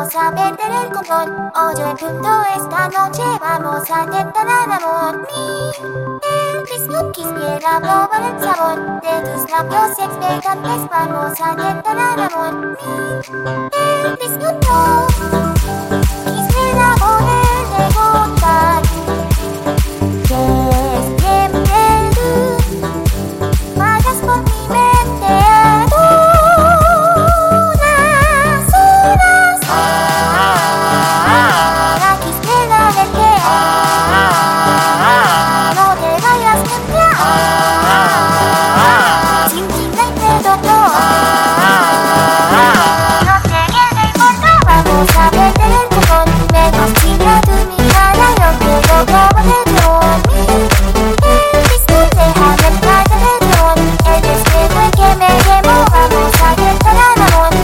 vamos a perder el control. Oye, punto esta noche vamos a tentar al amor. El disco quisiera probar el sabor de tus labios expectantes. Vamos a tentar al amor. El disco no quisiera poder preguntar que siempre tú vayas por mi mente a duras horas. La quisiera verte, no te vayas nunca. Sin ti no hay perdón. No sé qué me importa, vamos a perder el control. Me fascina tu mirada, yo quiero probarte dormir. El disco déjame entrar en el león. El deseo es que me llevo, vamos a tentar al amor.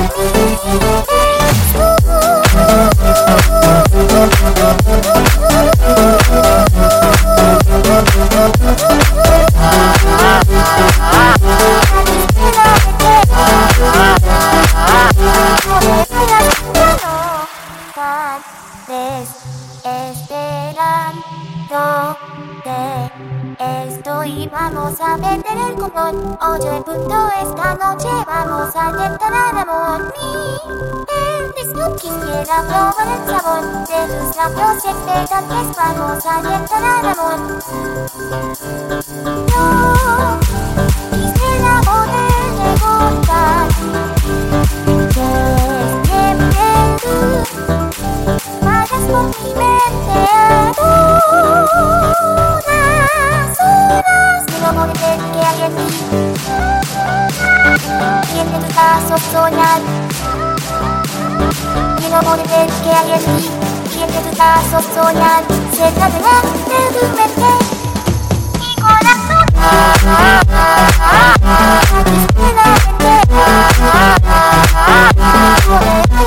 Estoy, vamos a perder el control. Oye, punto esta noche vamos a tentar al amor. El disco quisiera probar el sabor de tus labios expectantes. Vamos a tentar al amor. No quisiera poder recordar que siempre tú vayas por mi mente a duras horas. Quiero poder ver que hay en ti y entre tus brazos soñar. Quiero poder ver que hay en ti y entre tus brazos soñar. Cerca de tu mente y corazón. Aquí está la mente.